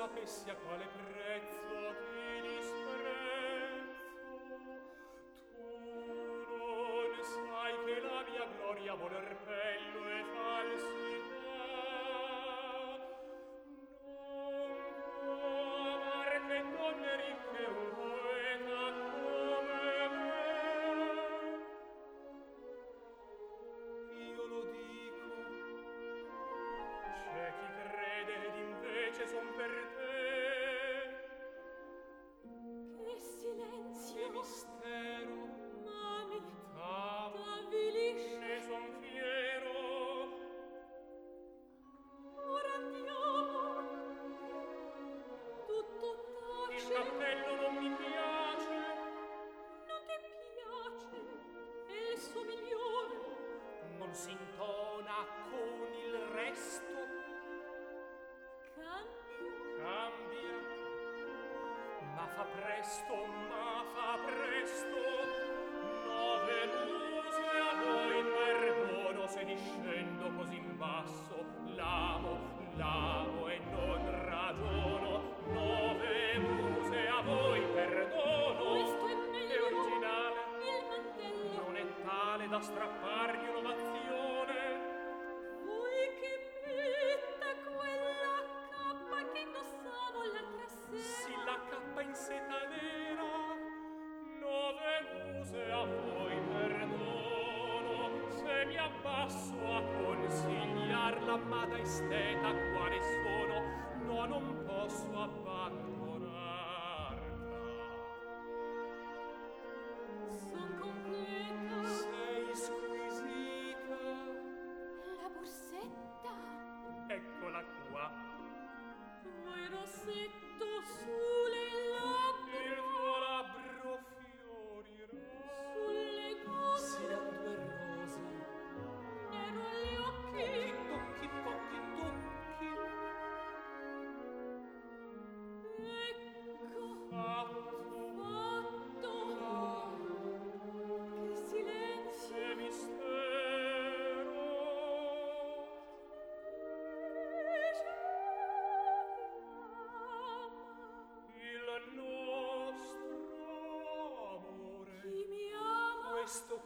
sapessi a quale prezzo ti disprezzo. Tu non sai che la mia gloria vuol repello e falsità. Non può amar che donne ricche un poeta come me. Io lo dico, c'è chi crede ed invece son per te. Che silenzio! Che mistero! Mami, t'avvilisce, ne son fiero. ora andiamo. Tutto tace. Il cappello non mi piace. Non ti piace? È il suo migliore. Non si intona con il resto. Cambia, ma fa presto, nove muse a voi perdono se discendo così in basso, l'amo e non ragiono, nove muse a voi perdono. Questo è meglio. È originale, Il mantello. non è tale da strappargli un'ovazione. Vuoi che metta quella cappa che indossavo l'altra sera? Sì, la cappa in seta nera, nove muse a voi perdono, se mi abbasso a consigliar l'amata esteta quale sono, no, non posso abbandonarla. Son completa. Sei squisita, La borsetta. eccola qua. Vuoi rossetto sulle labbra? Il tuo labbro fiorirà. Sulle gomme. Sian due rose. Nero agli occhi. Tocchi, Ecco. fatto. Fatto. Che silenzio. Che mistero. Il nostro amore. Chi mi ama? Questo